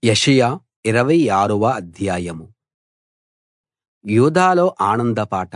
యెషయా 26వ అధ్యాయం. యూదాలో ఆనంద పాట.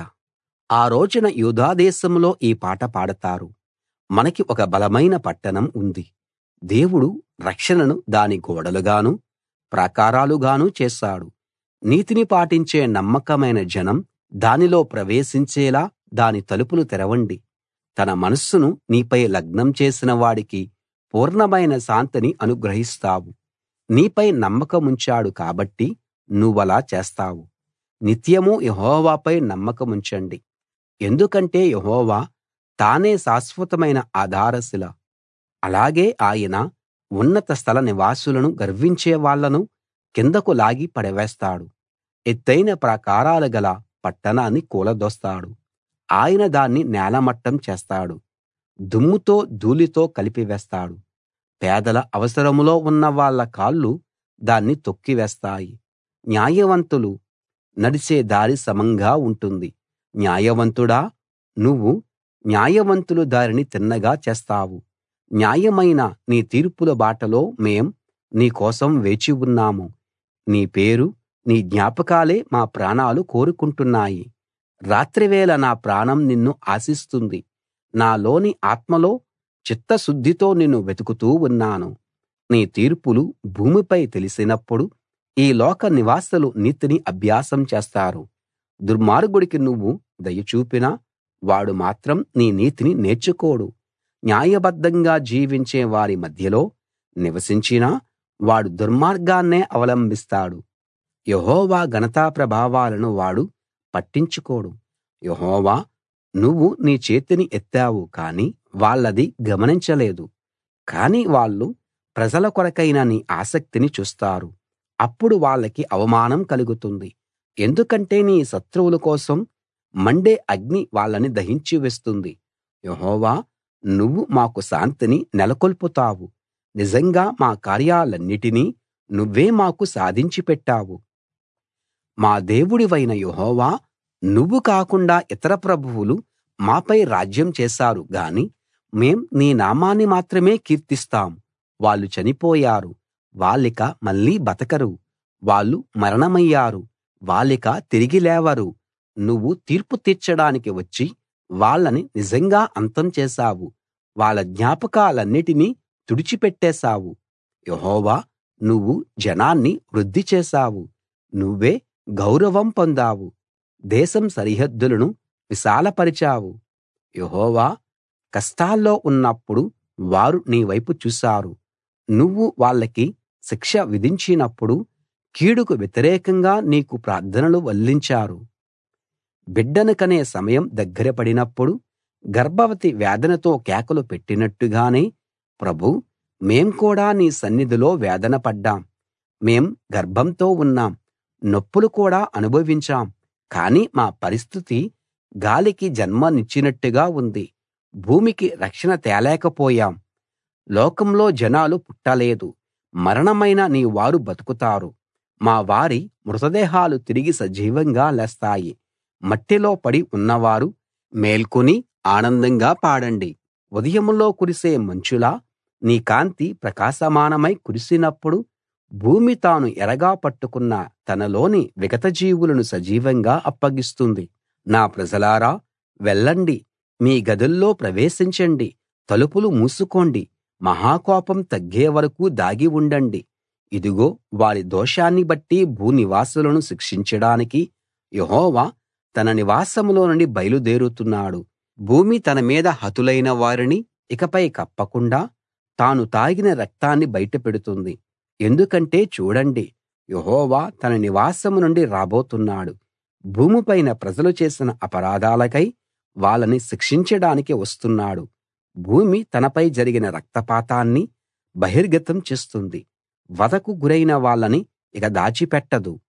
ఆ రోజున యూదా దేశంలో ఈ పాట పాడతారు. మనకి ఒక బలమైన పట్టణం ఉంది. దేవుడు రక్షణను దాని గోడలుగాను ప్రాకారాలుగాను చేశాడు. నీతిని పాటించే నమ్మకమైన జనం దానిలో ప్రవేశించేలా దాని తలుపులు తెరవండి. తన మనస్సును నీపై లగ్నం చేసిన వాడికి పూర్ణమైన శాంతిని అనుగ్రహిస్తావు. నీపై నమ్మకముంచాడు కాబట్టి నువ్వలా చేస్తావు. నిత్యమూ యెహోవాపై నమ్మకముంచండి. ఎందుకంటే యెహోవా తానే శాశ్వతమైన ఆధారశిల. అలాగే ఆయన ఉన్నత స్థల నివాసులను గర్వించే వాళ్ళను కిందకు లాగి పడవేస్తాడు. ఎత్తయిన ప్రాకారాలు గల పట్టణాన్ని కూలదోస్తాడు. ఆయన దాన్ని నేలమట్టం చేస్తాడు. దుమ్ముతో ధూళితో కలిపివేస్తాడు. పేదల అవసరంలో ఉన్న వాళ్ళ కాళ్ళు దాన్ని తొక్కివేస్తాయి. న్యాయవంతులు నడిచే దారి సమంగా ఉంటుంది. న్యాయవంతుడా, నువ్వు న్యాయవంతుల దారిని తిన్నగా చేస్తావు. న్యాయమైన నీ తీర్పుల బాటలో మేం నీ కోసం వేచి ఉన్నాము. నీ పేరు, నీ జ్ఞాపకాలే మా ప్రాణాలు కోరుకుంటున్నాయి. రాత్రివేళ నా ప్రాణం నిన్ను ఆశిస్తుంది. నాలోని ఆత్మలో చిత్తశుద్ధితో నిన్ను వెతుకుతూ ఉన్నాను. నీ తీర్పులు భూమిపై తెలిసినప్పుడు ఈ లోక నివాసులు నీతిని అభ్యాసం చేస్తారు. దుర్మార్గుడికి నువ్వు దయ చూపినా వాడు మాత్రం నీ నీతిని నేర్చుకోడు. న్యాయబద్ధంగా జీవించే వారి మధ్యలో నివసించినా వాడు దుర్మార్గాన్నే అవలంబిస్తాడు. యెహోవా ఘనతా ప్రభావాలను వాడు పట్టించుకోడు. యెహోవా, నువ్వు నీ చేతిని ఎత్తావు కానీ వాళ్ళది గమనించలేదు. కానీ వాళ్ళు ప్రజల కొరకైన నీ ఆసక్తిని చూస్తారు. అప్పుడు వాళ్ళకి అవమానం కలుగుతుంది. ఎందుకంటే నీ శత్రువుల కోసం మండే అగ్ని వాళ్ళని దహించి వేస్తుంది. యెహోవా, నువ్వు మాకు శాంతిని నెలకొల్పుతావు. నిజంగా మా కార్యాలన్నిటినీ నువ్వే మాకు సాధించి పెట్టావు. మా దేవుడివైన యెహోవా, నువ్వు కాకుండా ఇతర ప్రభువులు మాపై రాజ్యం చేశారు గాని మేం నీ నామాన్ని మాత్రమే కీర్తిస్తాం. వాళ్ళు చనిపోయారు, వాళ్ళిక మళ్ళీ బతకరు. వాళ్ళు మరణమయ్యారు, వాళ్ళిక తిరిగి లేవరు. నువ్వు తీర్పు తీర్చడానికి వచ్చి వాళ్ళని నిజంగా అంతం చేశావు. వాళ్ళ జ్ఞాపకాలన్నిటినీ తుడిచిపెట్టేశావు. యెహోవా, నువ్వు జనాన్ని వృద్ధి చేశావు. నువ్వే గౌరవం పొందావు. దేశం సరిహద్దులను విశాలపరిచావు. యెహోవా, కష్టాల్లో ఉన్నప్పుడు వారు నీ వైపు చూశారు. నువ్వు వాళ్ళకి శిక్ష విధించినప్పుడు కీడుకు వ్యతిరేకంగా నీకు ప్రార్థనలు వల్లించారు. బిడ్డను కనే సమయం దగ్గర పడినప్పుడు గర్భవతి వేదనతో కేకలు పెట్టినట్టుగానే ప్రభూ, మేం కూడా నీ సన్నిధిలో వేదన పడ్డాం. మేం గర్భంతో ఉన్నాం, నొప్పులు కూడా అనుభవించాం. కానీ మా పరిస్థితి గాలికి జన్మనిచ్చినట్టుగా ఉంది. భూమికి రక్షణ తేలేకపోయాం. లోకంలో జనాలు పుట్టలేదు. మరణమైన నీ వారు బతుకుతారు. మా వారి మృతదేహాలు తిరిగి సజీవంగా లేస్తాయి. మట్టిలో పడి ఉన్నవారు మేల్కొని ఆనందంగా పాడండి. ఉదయంలో కురిసే మంచులా నీ కాంతి ప్రకాశమానమై కురిసినప్పుడు భూమి తాను ఎరగా పట్టుకున్న తనలోని విగతజీవులను సజీవంగా అప్పగిస్తుంది. నా ప్రజలారా, వెళ్ళండి, మీ గదుల్లో ప్రవేశించండి. తలుపులు మూసుకోండి. మహాకోపం తగ్గే వరకూ దాగి ఉండండి. ఇదిగో, వారి దోషాన్ని బట్టి భూనివాసులను శిక్షించడానికి యెహోవా తన నివాసంలో నుండి బయలుదేరుతున్నాడు. భూమి తన మీద హతులైన వారిని ఇకపై కప్పకుండా తాను తాగిన రక్తాన్ని బయటపెడుతుంది. ఎందుకంటే చూడండి, యెహోవా తన నివాసం నుండి రాబోతున్నాడు. భూమిపైన ప్రజలు చేసిన అపరాధాలకై వాళ్ళని శిక్షించడానికి వస్తున్నాడు. భూమి తనపై జరిగిన రక్తపాతాన్ని బహిర్గతం చేస్తుంది. వధకు గురైన వాళ్ళని ఇక దాచిపెట్టదు.